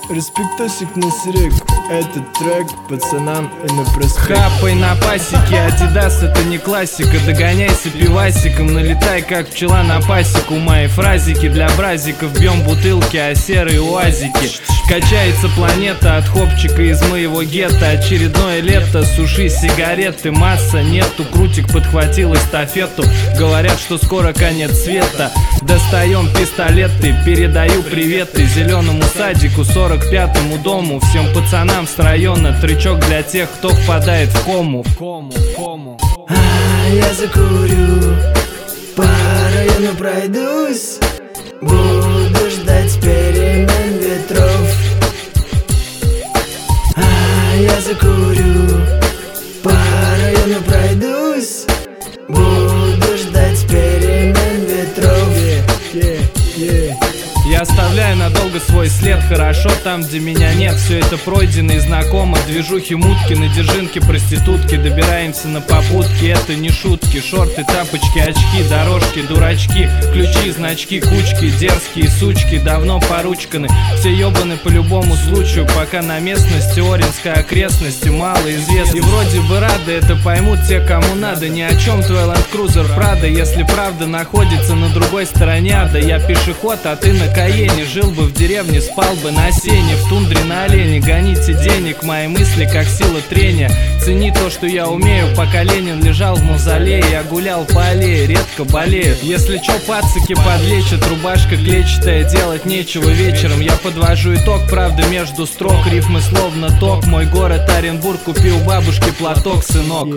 Респектосик на срек, этот трек пацанам и на проспект. Хапай на пасеке, Адидас это не классика. Догоняйся пивасиком, налетай как пчела на пасеку. Мои фразики для бразиков, бьем бутылки, а серые уазики. Качается планета от хопчика из моего гетто. Очередное лето, суши сигареты, масса нету. Крутик подхватил эстафету, говорят, что скоро конец света. Достаем пистолеты, передаю приветы зеленому садику, 45-му дому. Всем пацанам с района, трючок для тех, кто впадает в кому. Я закурю, по району пройдусь, буду ждать перемен ветров. Я закурю, по району пройдусь, буду ждать перемен ветров. Я оставляю надолго свой след, хорошо там, где меня нет. Все это пройдено и знакомо. Движухи, мутки, надержинки, проститутки. Добираемся на попутки, это не шутки. Шорты, тапочки, очки, дорожки, дурачки. Ключи, значки, кучки, дерзкие сучки. Давно поручканы, все ебаны по любому случаю. Пока на местности Оренской окрестности мало известно. И вроде бы рады, это поймут те, кому надо. Ни о чем твой Land Cruiser Prado, если правда находится на другой стороне ада. Я пешеход, а ты на Каене. Жил бы в деревне, спал бы на сене. В тундре на олене, гоните денег. Мои мысли как сила трения. Цени то, что я умею. Пока Ленин лежал в мавзолее, я гулял по аллее, редко болею. Если чё, пацаки подлечат, рубашка клетчатая, делать нечего вечером. Я подвожу итог, правда, между строк. Рифмы словно ток. Мой город Оренбург, купи у бабушки платок, сынок.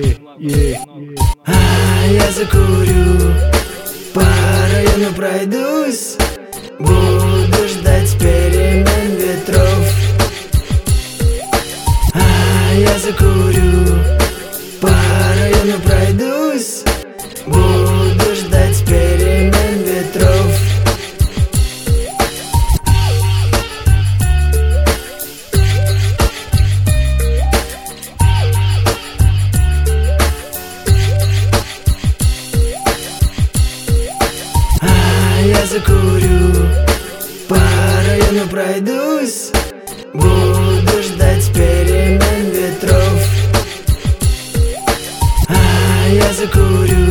Я закурю, по району пройдусь, буду ждать перемен ветров. Я закурю, по району пройдусь, буду ждать перемен ветров. Я закурю, по району пройдусь, буду ждать перемен ветров. Я закурю,